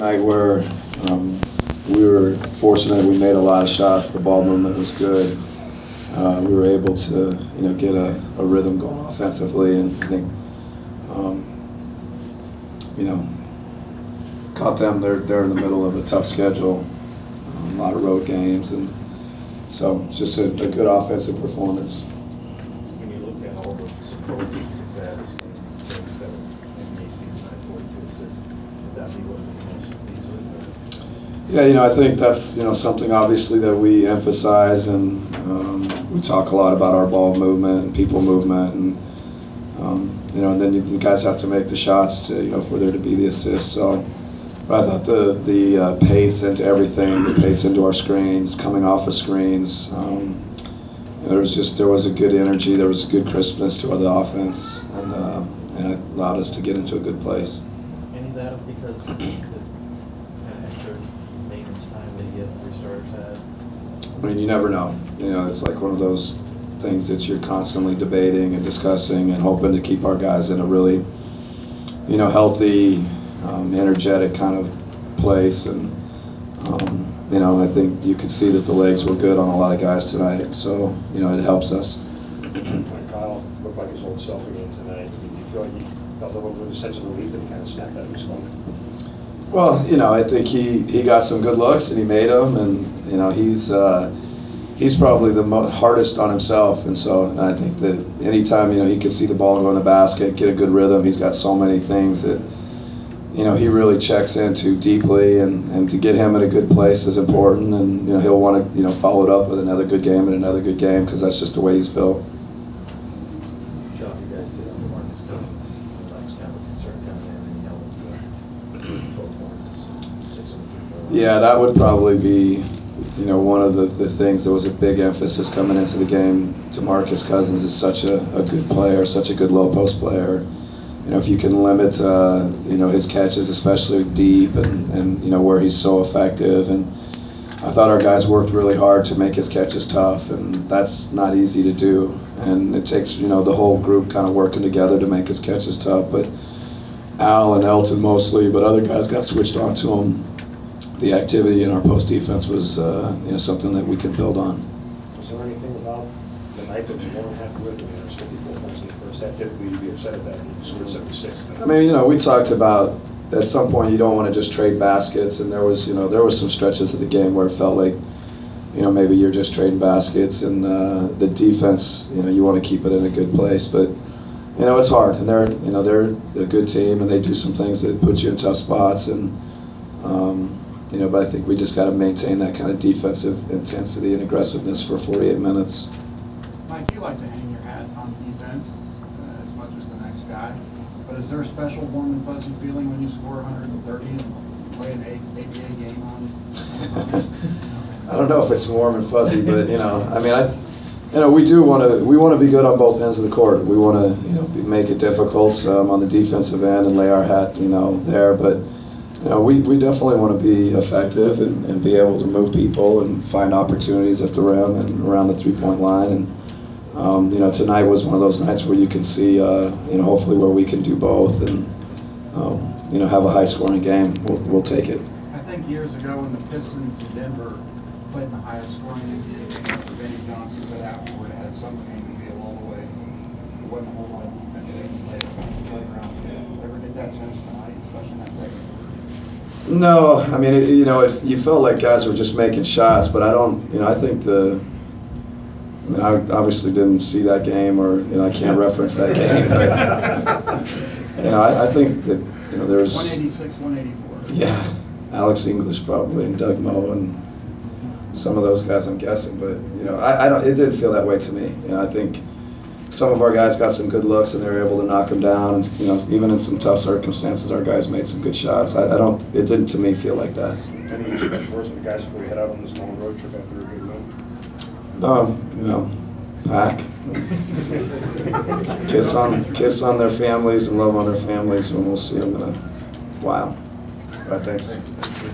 night where we were fortunate. We made a lot of shots. The ball movement was good. We were able to, get a rhythm going offensively, and I think, caught them. They're in the middle of a tough schedule, a lot of road games, and so it's just a good offensive performance. When you look at all the superlatives Gonzalez and 37 NBA season high 42 assists, would that be what you're most pleased with? Yeah, I think that's something obviously that we emphasize, and we talk a lot about our ball movement and people movement, and and then you guys have to make the shots to for there to be the assists. So, but I thought the pace into everything, the pace into our screens, coming off of screens. There was a good energy, there was a good crispness to the offense, and it allowed us to get into a good place. Any of that because the extra maintenance time that you three starters had? I mean, you never know. It's like one of those things that you're constantly debating and discussing and hoping to keep our guys in a really, healthy, energetic kind of place. And, I think you could see that the legs were good on a lot of guys tonight. So, it helps us. Kyle looked like his old self again tonight. Do you feel like he felt a little bit of a sense of relief that he kind of snapped out of his funk? Well, I think he got some good looks and he made them, and he's probably the hardest on himself, and so I think that anytime he could see the ball go in the basket, get a good rhythm. He's got so many things that he really checks into deeply, and to get him in a good place is important, and he'll want to follow it up with another good game and another good game because that's just the way he's built. Job you guys did on DeMarcus Cousins. That was kind of a concern coming in, and he held him to 12 points, 6 of 3. Yeah, that would probably be one of the things that was a big emphasis coming into the game. DeMarcus Cousins is such a good player, such a good low post player. If you can limit his catches, especially deep, and where he's so effective, and I thought our guys worked really hard to make his catches tough, and that's not easy to do, and it takes the whole group kind of working together to make his catches tough. But Al and Elton mostly, but other guys got switched on to him. The activity in our post defense was something that we can build on. Was there anything about the night that you weren't happy with? I mean, there was 54 points in the first half. Typically, you'd be upset at that. You scored 76 tonight. I mean, we talked about at some point you don't want to just trade baskets, and there was some stretches of the game where it felt like maybe you're just trading baskets, and the defense you want to keep it in a good place, but it's hard, and they're a good team, and they do some things that put you in tough spots, and but I think we just got to maintain that kind of defensive intensity and aggressiveness for 48 minutes. Mike, you like to hang your hat on defense as much as the next guy, but is there a special warm and fuzzy feeling when you score 130 and play an ABA game on? I don't know if it's warm and fuzzy, but we want to be good on both ends of the court. We want to make it difficult on the defensive end and lay our hat there, but. We definitely want to be effective and be able to move people and find opportunities at the rim and around the three-point line. And tonight was one of those nights where you can see, hopefully where we can do both and have a high-scoring game. We'll take it. I think years ago when the Pistons in Denver played in the highest-scoring NBA game, Benny Johnson said afterward it had some game to be all the way. It wasn't a whole lot of defense being played around. Ever get that sense tonight, especially in that second quarter? No, I mean, you felt like guys were just making shots, but I don't, I think I obviously didn't see that game, or, I can't reference that game, but, I think that, there's... 186, 184. Yeah, Alex English probably, and Doug Moe, and some of those guys I'm guessing, but, I don't, it didn't feel that way to me. I think some of our guys got some good looks and they were able to knock them down, and even in some tough circumstances our guys made some good shots. It didn't to me feel like that. Any special words with the guys before you head out on this long road trip after a big win? Pack. kiss on their families and love on their families, and we'll see them in a while. All right, thanks.